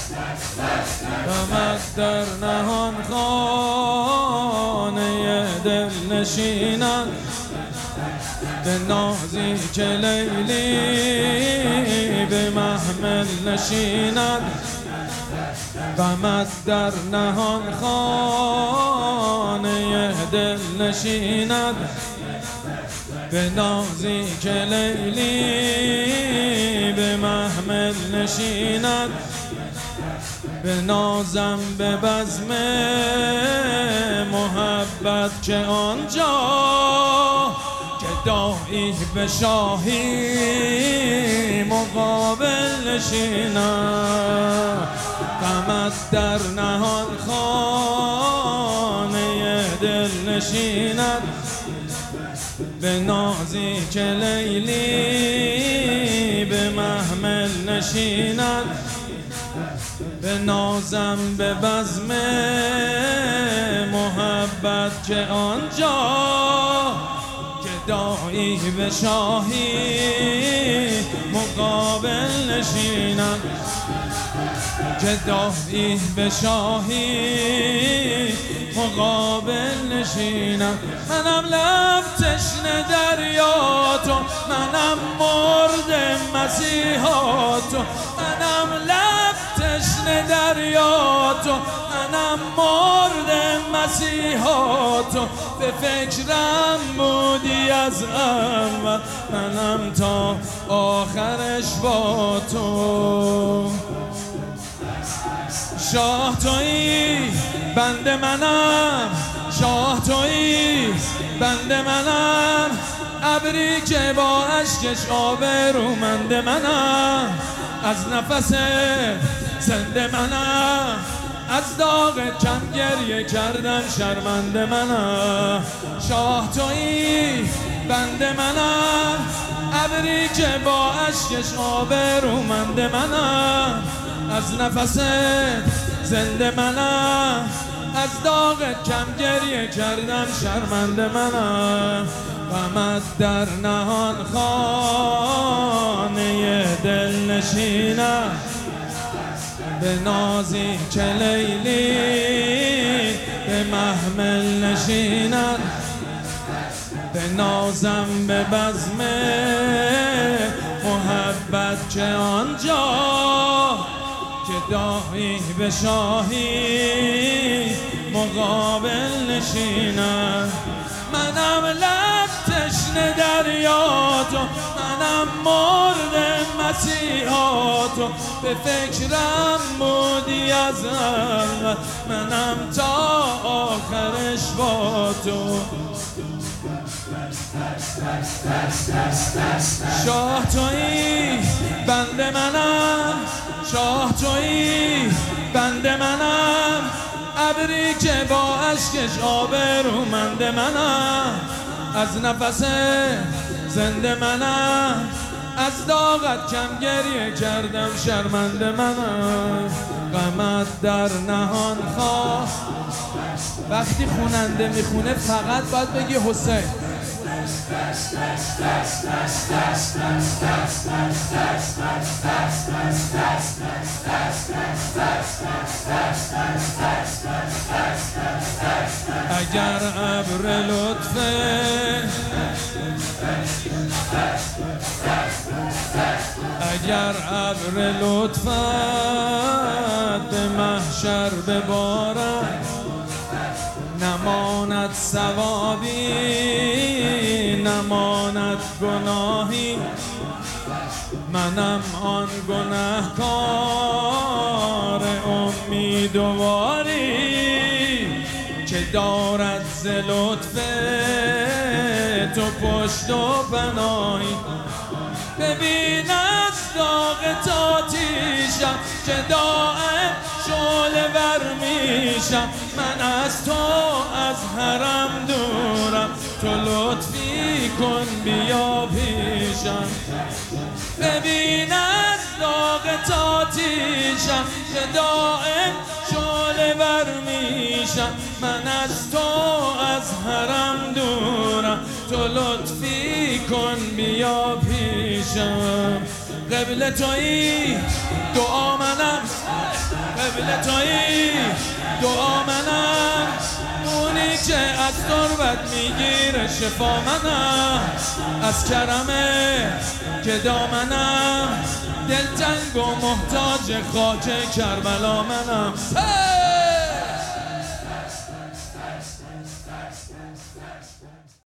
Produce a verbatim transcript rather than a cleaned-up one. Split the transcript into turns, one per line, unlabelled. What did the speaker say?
غمت در نهان خانه دل نشیند به نازی که لیلی به محمل نشیند غمت در نهان خانه دل نشیند به نازی که لیلی به محمل نشیند به نازم به بزم محبت که آنجا که دایی به شاهی مقابل نشیند غمت در نهان خانه دل نشیند به نازی که لیلی به محمل نشیند به نازم به بزم محبت که آنجا که دایی به شاهی مقابل نشیند که دایی به شاهی مقابل نشینم منم لب تشنه دریا تو منم مرد مسیحا تو منم لب تشنه دریا تو منم مرد مسیحا تو به فکرم بودی از اول منم تا آخرش با تو شاه تویی بنده منم شاه تویی بنده منم ابری که با اشکش آبرومند منم از نفس زنده منم از داغ کم گریه کردم شرمنده منم شاه تویی بنده منم ابری که با اشکش آبرومند منم از نفس زنده منم از داغ کم گریه کردم شرمنده منم غمت در نهان خانه دل نشینم به نازی که لیلی به محمل نشیند به نازم به بزم محبت که آنجا که دایی به شاهی مقابل نشیند منم لب تشنه دریا تو منم مرد مسیحا تو به فکرم بودی از اول منم تا آخرش با تو شاه تویی بنده منم شاه تویی بنده منم ابری که با اشکش آبرومند منم از نفس زنده منم از داغت کم گریه کردم شرمنده منم غمت در نهان خواه وقتی خوننده میخونه فقط باید بگی حسین اگر ابر لطفه اگر ابر لطفت به محشر ببارد نماند ثوابی نماند گناهی منم آن گناهکار امیدواری که دارد ز لطف تو پشت و پناهی ببین از داغ تاتیشم که دائم شعله ور میشم من از تو از حرم دورم تو لطفی کن بیا پیشم ببین از داغ تاتیشم که دائم شعله ور میشم من از تو از حرم دورم تو لطفی کن بیا پیشم قبل تویی دعا منم اهل تویی دعا منم، اونی که از تربت میگیره شفا منم، از کرمه که دامنم، دلتنگ و محتاج خاک کربلا منم.